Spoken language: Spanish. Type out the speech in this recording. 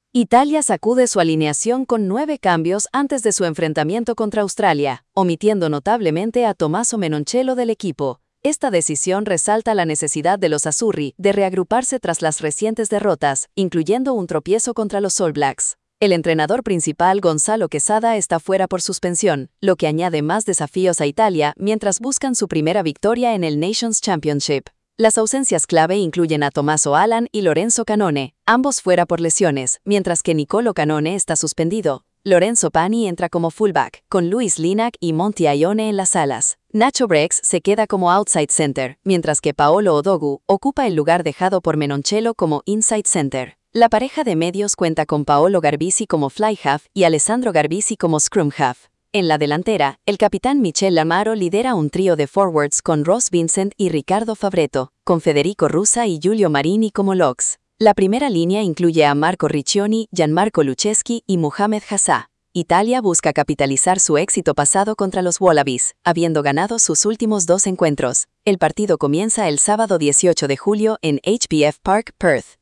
Italia sacude su alineación con 9 cambios antes de su enfrentamiento contra Australia, omitiendo notablemente a Tommaso Menoncello del equipo. Esta decisión resalta la necesidad de los azzurri de reagruparse tras las recientes derrotas, incluyendo un tropiezo contra los All Blacks. El entrenador principal Gonzalo Quesada está fuera por suspensión, lo que añade más desafíos a Italia mientras buscan su primera victoria en el Nations Championship. Las ausencias clave incluyen a Tommaso Alan y Lorenzo Canone, ambos fuera por lesiones, mientras que Nicolo Canone está suspendido. Lorenzo Pani entra como fullback, con Luis Linac y Monty Ione en las alas. Nacho Brex se queda como outside center, mientras que Paolo Odogu ocupa el lugar dejado por Menoncello como inside center. La pareja de medios cuenta con Paolo Garbisi como fly half y Alessandro Garbisi como scrum half. En la delantera, el capitán Michel Lamaro lidera un trío de forwards con Ross Vincent y Ricardo Fabretto, con Federico Russa y Giulio Marini como locks. La primera línea incluye a Marco Riccioni, Gianmarco Lucheschi y Mohamed Hassá. Italia busca capitalizar su éxito pasado contra los Wallabies, habiendo ganado sus últimos 2 encuentros. El partido comienza el sábado 18 de julio en HBF Park, Perth.